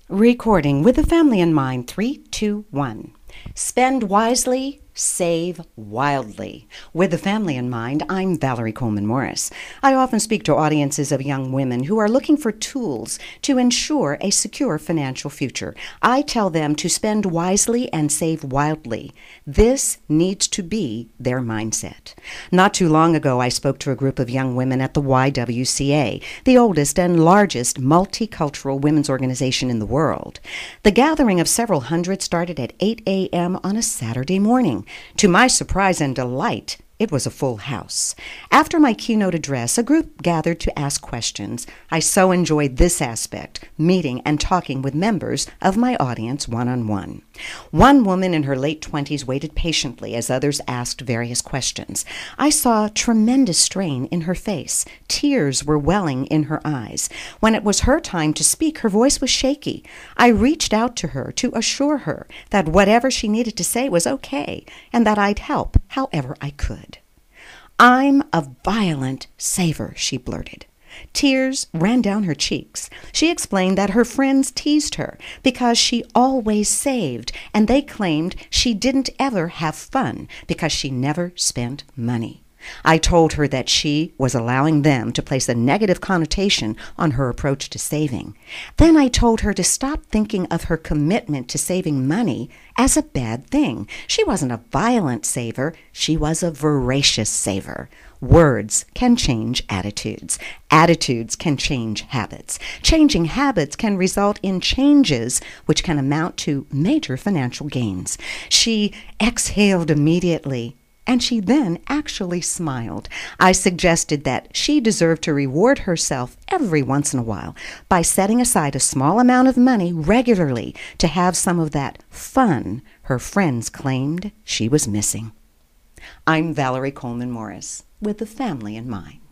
Recording with the family in mind. 3, 2, 1. Spend wisely, save wildly. With the family in mind, I'm Valerie Coleman Morris. I often speak to audiences of young women who are looking for tools to ensure a secure financial future. I tell them to spend wisely and save wildly. This needs to be their mindset. Not too long ago, I spoke to a group of young women at the YWCA, the oldest and largest multicultural women's organization in the world. The gathering of several hundred started at 8 a.m. on a Saturday morning. To my surprise and delight, it was a full house. After my keynote address, a group gathered to ask questions. I so enjoyed this aspect, meeting and talking with members of my audience one-on-one. One woman in her late 20s waited patiently as others asked various questions. I saw tremendous strain in her face. Tears were welling in her eyes. When it was her time to speak, her voice was shaky. I reached out to her to assure her that whatever she needed to say was okay and that I'd help however I could. "I'm a violent saver," she blurted. Tears ran down her cheeks. She explained that her friends teased her because she always saved, and they claimed she didn't ever have fun because she never spent money. I told her that she was allowing them to place a negative connotation on her approach to saving. Then I told her to stop thinking of her commitment to saving money as a bad thing. She wasn't a violent saver. She was a voracious saver. Words can change attitudes. Attitudes can change habits. Changing habits can result in changes which can amount to major financial gains. She exhaled immediately, and she then actually smiled. I suggested that she deserved to reward herself every once in a while by setting aside a small amount of money regularly to have some of that fun her friends claimed she was missing. I'm Valerie Coleman Morris, with the family in mind.